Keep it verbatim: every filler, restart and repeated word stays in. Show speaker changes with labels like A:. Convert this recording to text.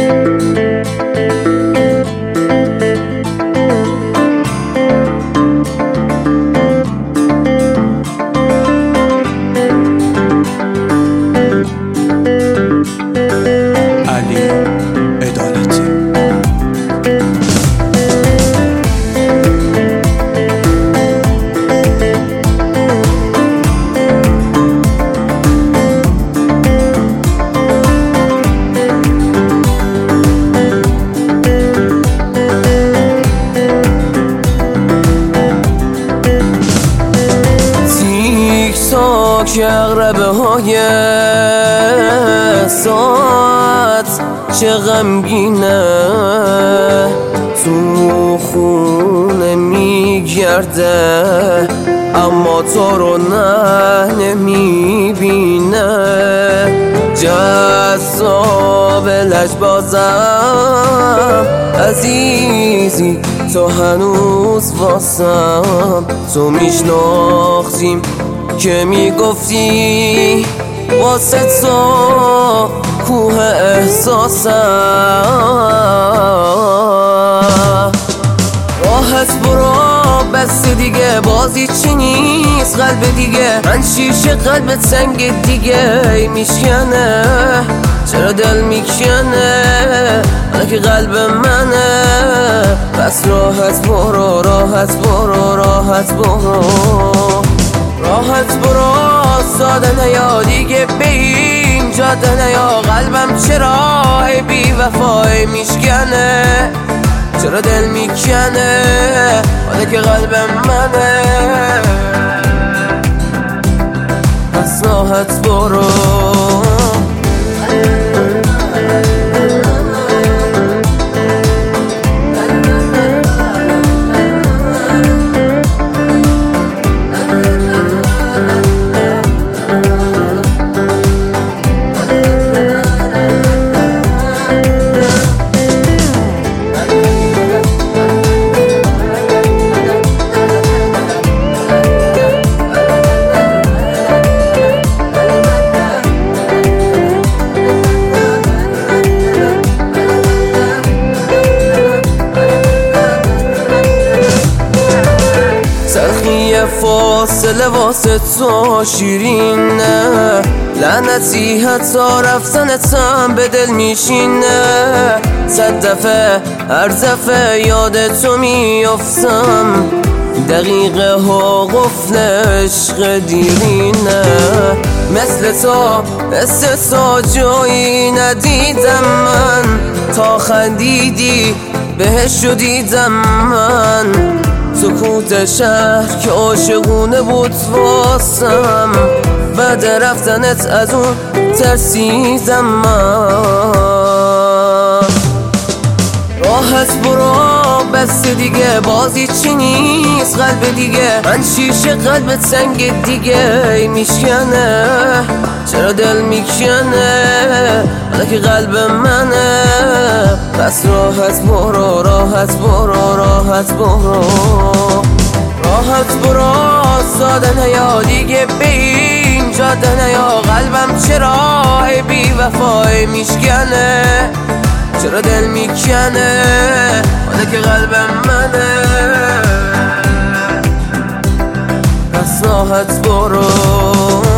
A: که اغربه های ساعت چه غمگینه تو خونه میگرده اما تو رو نه نمیبینه. جذاب لجبازم عزیزی تو هنوز واسم تو میشناختیم که میگفتی واسه تو کوه احساسم. راحت برو بس دیگه بازی چی نیست قلب دیگه من شیشه قلب تنگ دیگه میشکنه چرا دل میکنه حالا که قلب منه. بس راحت برو راحت برو راحت برو راحت برو ساده نیا دیگه به این جاده نیا. قلبم چرا بی وفای میشکنه چرا دل میکنه حالا که قلبم منه. بس راحت برو فاصله واسه تو شیرینه لعنتی حتی رفتنتم به دل میشینه. صد دفعه هر دفعه یاد تو میافتم دقیقه ها قفل عشق دیرینه. مثل تو مثل تو جایی ندیدم من تا خندیدی بهش رو دیدم من. سکوت شهر که عاشقونه بود واسم بعد رفتنت از اون ترسیدم من. راحت برو بس دیگه بازی چی نیست قلب دیگه من شیشه قلب تنگ دیگه میشکنه چرا دل میکنه حالا که قلب منه. بس راحت برو راحت برو راحت برو راحت برو ساده نیا دیگه به این جاده نیا. قلبم چرا بی وفای میشکنه چرا دل میکنه حالا که قلبم منه. بس راحت برو